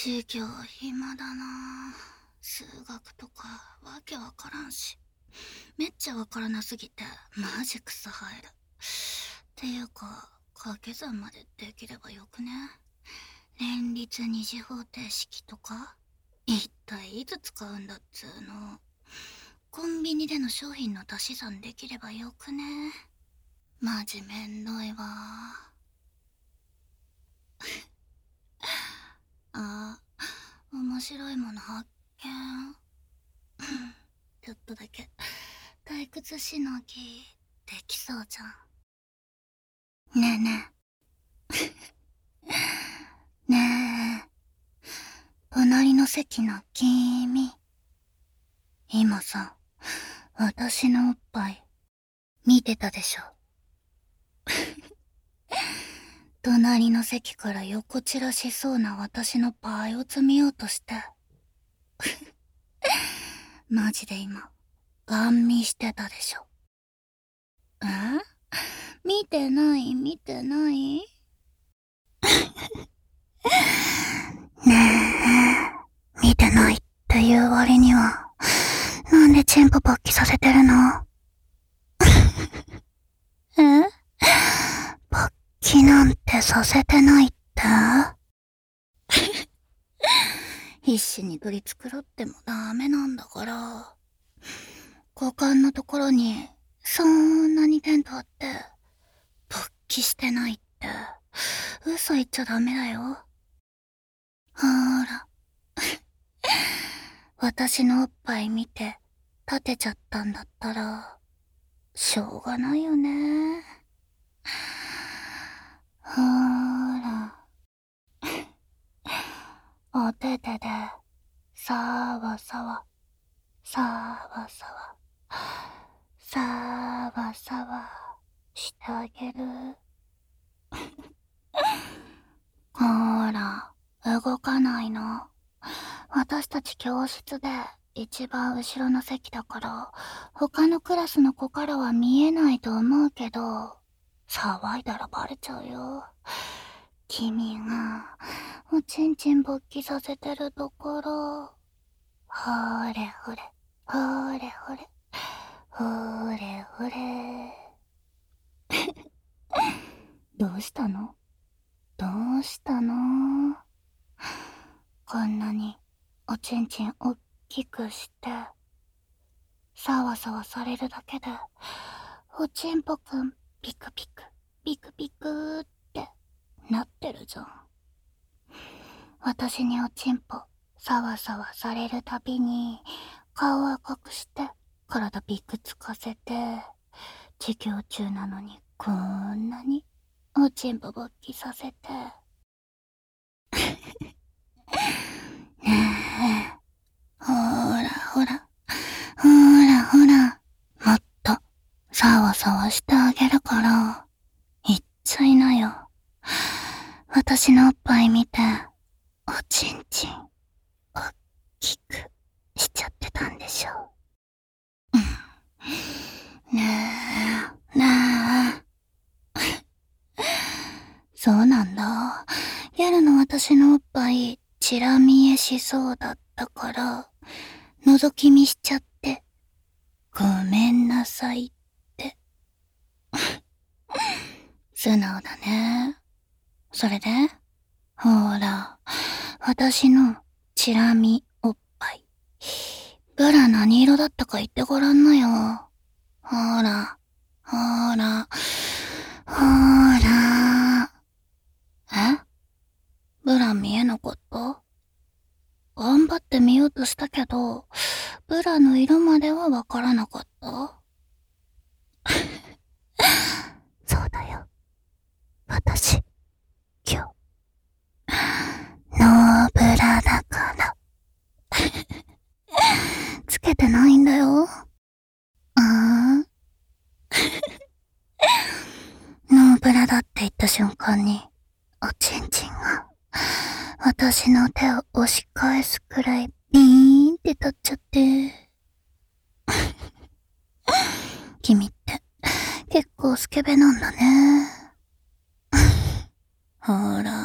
授業暇だな。数学とかわけわからんし。めっちゃわからなすぎてマジ草生える。ていうか、掛け算までできればよくね。連立二次方程式とか一体いつ使うんだっつーの。コンビニでの商品の足し算できればよくね。マジめんどいわ。あ、面白いもの発見。ちょっとだけ退屈しのぎできそうじゃん。ねえねえ。ねえ。隣の席の君。今さ、私のおっぱい見てたでしょ。隣の席から横散らしそうな私のパイを積みようとして。マジで今、ガン見してたでしょ。え？見てない見てない？ねえ、見てないっていう割には、なんでチンポ勃起させてるの？え？勃起なんてさせてないって？必死に取り繕ってもダメなんだから。股間のところに、そんなにテントあって、勃起してないって、嘘言っちゃダメだよ。ほーら。私のおっぱい見て、立てちゃったんだったら、しょうがないよね。ほーら。お手手で、さわさわ、さわさわ、さわさわ、してあげる。ほーら、動かないの。私たち教室で一番後ろの席だから、他のクラスの子からは見えないと思うけど、騒いだらバレちゃうよ。君が、おちんちん勃起させてるところ。ほれほれ、ほれほれ、ほれほれ。どうしたの？どうしたの？こんなにおちんちんおっきくして、さわさわされるだけで、おちんぽくんピクピク、ピクピクってなってるじゃん。私におちんぽさわさわされるたびに、顔赤くして体ビクつかせて、授業中なのにこんなにおちんぽ勃起させて。ねえ、ほらほら、ほらほら、もっとさわさわしてあげるから、言っちゃいなよ。私のおっぱい見て、おちんちん、おっきくしちゃってたんでしょ。ねえ、ねえ。そうなんだ。夜の私のおっぱい、チラ見えしそうだったから、覗き見しちゃって、ごめんなさいって。素直だね。それで？ほら、私のチラ見おっぱい。ブラ何色だったか言ってごらんなよ。ほら、ほら、ほら。え？ブラ見えなかった？頑張って見ようとしたけど、ブラの色まではわからなかった？そうだよ。私、今日、ノーブラだから。つけてないんだよ。ノーブラだって言った瞬間に、おちんちんが、私の手を押し返すくらいビーンって立っちゃって。君って、結構スケベなんだね。ほら、